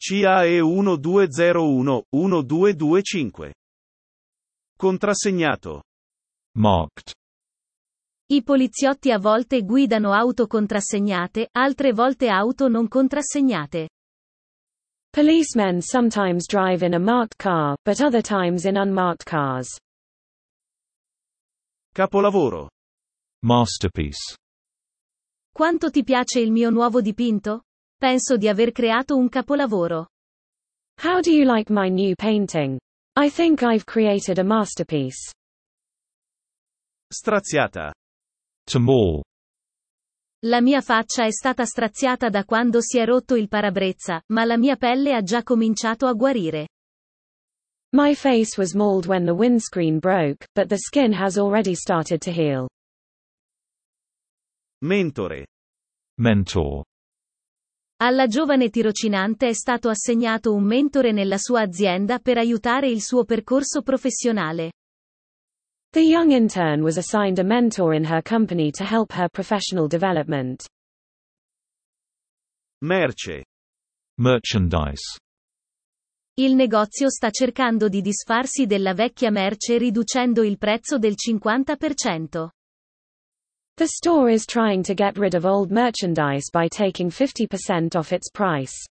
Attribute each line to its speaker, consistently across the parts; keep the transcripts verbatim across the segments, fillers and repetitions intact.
Speaker 1: C A E uno due zero uno uno due due cinque. Contrassegnato.
Speaker 2: Marked.
Speaker 3: I poliziotti a volte guidano auto contrassegnate, altre volte auto non contrassegnate.
Speaker 4: Policemen sometimes drive in a marked car, but other times in unmarked cars.
Speaker 1: Capolavoro.
Speaker 2: Masterpiece.
Speaker 3: Quanto ti piace il mio nuovo dipinto? Penso di aver creato un capolavoro.
Speaker 4: How do you like my new painting? I think I've created a masterpiece.
Speaker 1: Straziata.
Speaker 2: To maul.
Speaker 3: La mia faccia è stata straziata da quando si è rotto il parabrezza, ma la mia pelle ha già cominciato a guarire.
Speaker 4: My face was mauled when the windscreen broke, but the skin has already started to heal.
Speaker 1: Mentore.
Speaker 2: Mentor.
Speaker 3: Alla giovane tirocinante è stato assegnato un mentore nella sua azienda per aiutare il suo percorso professionale.
Speaker 4: The young intern was assigned a mentor in her company to help her professional development.
Speaker 1: Merce.
Speaker 2: Merchandise.
Speaker 3: Il negozio sta cercando di disfarsi della vecchia merce riducendo il prezzo del cinquanta per cento.
Speaker 4: The store is trying to get rid of old merchandise by taking fifty percent off its price.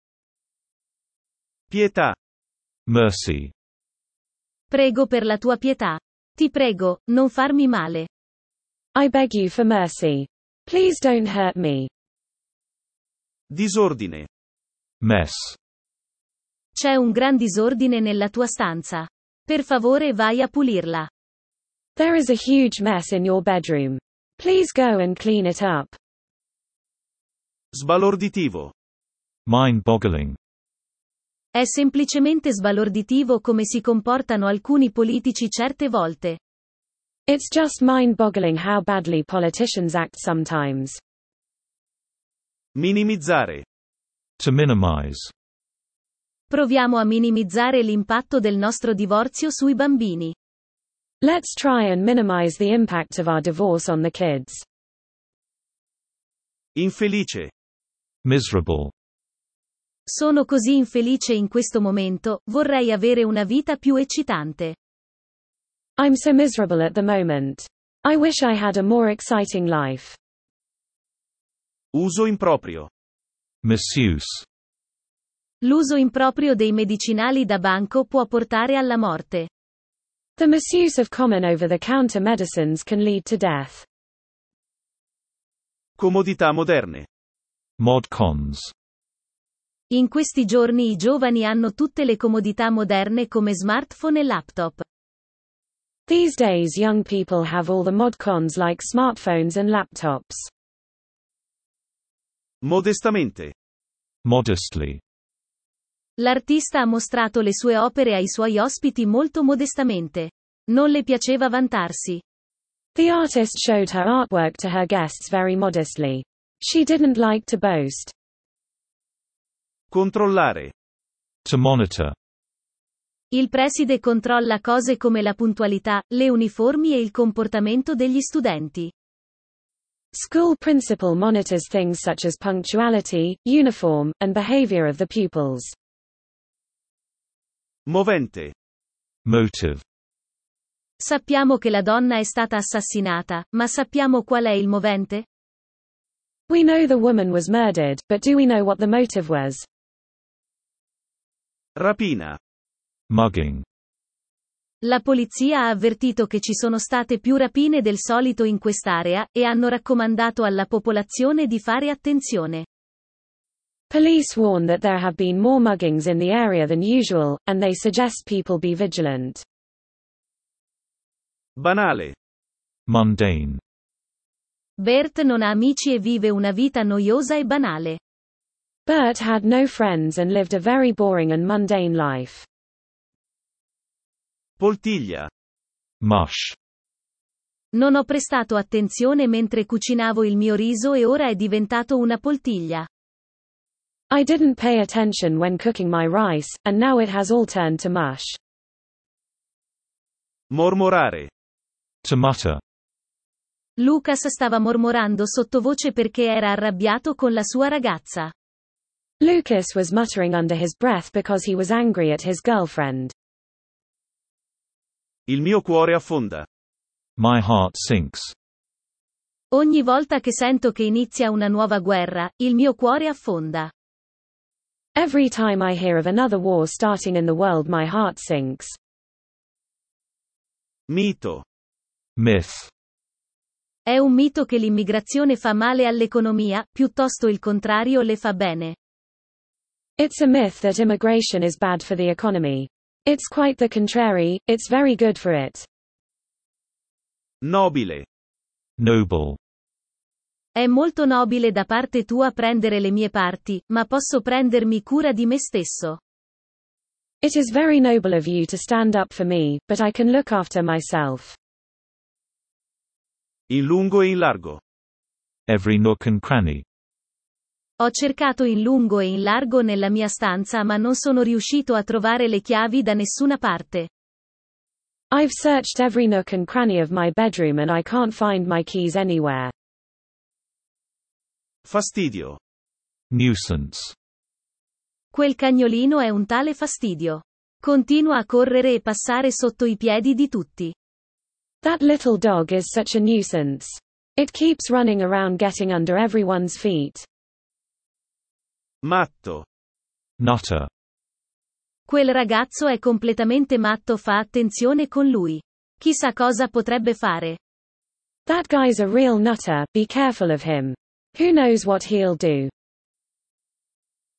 Speaker 1: Pietà.
Speaker 2: Mercy.
Speaker 3: Prego per la tua pietà. Ti prego, non farmi male.
Speaker 4: I beg you for mercy. Please don't hurt me.
Speaker 1: Disordine.
Speaker 2: Mess.
Speaker 3: C'è un gran disordine nella tua stanza. Per favore vai a pulirla.
Speaker 4: There is a huge mess in your bedroom. Please go and clean it up.
Speaker 1: Sbalorditivo.
Speaker 2: Mind-boggling.
Speaker 3: È semplicemente sbalorditivo come si comportano alcuni politici certe volte.
Speaker 4: It's just mind-boggling how badly politicians act sometimes.
Speaker 1: Minimizzare.
Speaker 2: To minimize.
Speaker 3: Proviamo a minimizzare l'impatto del nostro divorzio sui bambini.
Speaker 4: Let's try and minimize the impact of our divorce on the kids.
Speaker 1: Infelice.
Speaker 2: Miserable.
Speaker 3: Sono così infelice in questo momento, vorrei avere una vita più eccitante.
Speaker 4: I'm so miserable at the moment. I wish I had a more exciting life.
Speaker 1: Uso improprio.
Speaker 2: Misuse.
Speaker 3: L'uso improprio dei medicinali da banco può portare alla morte.
Speaker 4: The misuse of common over-the-counter medicines can lead to death.
Speaker 1: Comodità moderne.
Speaker 2: Mod-cons.
Speaker 3: In questi giorni i giovani hanno tutte le comodità moderne come smartphone e laptop.
Speaker 4: These days young people have all the mod-cons like smartphones and laptops.
Speaker 1: Modestamente.
Speaker 2: Modestly.
Speaker 3: L'artista ha mostrato le sue opere ai suoi ospiti molto modestamente. Non le piaceva vantarsi.
Speaker 4: The artist showed her artwork to her guests very modestly. She didn't like to boast.
Speaker 1: Controllare.
Speaker 2: To monitor.
Speaker 3: Il preside controlla cose come la puntualità, le uniformi e il comportamento degli studenti.
Speaker 4: School principal monitors things such as punctuality, uniform, and behavior of the pupils.
Speaker 1: Movente.
Speaker 2: Motive.
Speaker 3: Sappiamo che la donna è stata assassinata, ma sappiamo qual è il movente?
Speaker 4: We know the woman was murdered, but do we know what the motive was?
Speaker 1: Rapina.
Speaker 2: Mugging.
Speaker 3: La polizia ha avvertito che ci sono state più rapine del solito in quest'area, e hanno raccomandato alla popolazione di fare attenzione.
Speaker 4: Police warn that there have been more muggings in the area than usual, and they suggest people be vigilant.
Speaker 1: Banale.
Speaker 2: Mundane.
Speaker 3: Bert non ha amici e vive una vita noiosa e banale.
Speaker 4: Bert had no friends and lived a very boring and mundane life.
Speaker 1: Poltiglia.
Speaker 2: Mush.
Speaker 3: Non ho prestato attenzione mentre cucinavo il mio riso e ora è diventato una poltiglia.
Speaker 4: I didn't pay attention when cooking my rice, and now it has all turned to mush.
Speaker 1: Mormorare.
Speaker 2: To mutter.
Speaker 3: Lucas stava mormorando sottovoce perché era arrabbiato con la sua ragazza.
Speaker 4: Lucas was muttering under his breath because he was angry at his girlfriend.
Speaker 1: Il mio cuore affonda.
Speaker 2: My heart sinks.
Speaker 3: Ogni volta che sento che inizia una nuova guerra, il mio cuore affonda.
Speaker 4: Every time I hear of another war starting in the world, my heart sinks.
Speaker 1: Mito.
Speaker 2: Myth.
Speaker 3: È un mito che l'immigrazione fa male all'economia, piuttosto il contrario le fa bene.
Speaker 4: It's a myth that immigration is bad for the economy. It's quite the contrary, it's very good for it.
Speaker 1: Nobile.
Speaker 2: Noble.
Speaker 3: È molto nobile da parte tua prendere le mie parti, ma posso prendermi cura di me stesso.
Speaker 4: It is very noble of you to stand up for me, but I can look after myself.
Speaker 1: In lungo e in largo.
Speaker 2: Every nook and cranny.
Speaker 3: Ho cercato in lungo e in largo nella mia stanza ma non sono riuscito a trovare le chiavi da nessuna parte.
Speaker 4: I've searched every nook and cranny of my bedroom and I can't find my keys anywhere.
Speaker 1: Fastidio.
Speaker 2: Nuisance.
Speaker 3: Quel cagnolino è un tale fastidio. Continua a correre e passare sotto i piedi di tutti.
Speaker 4: That little dog is such a nuisance. It keeps running around getting under everyone's feet.
Speaker 1: Matto.
Speaker 2: Nutter.
Speaker 3: Quel ragazzo è completamente matto, fa attenzione con lui. Chissà cosa potrebbe fare.
Speaker 4: That guy's a real nutter, be careful of him. Who knows what he'll do.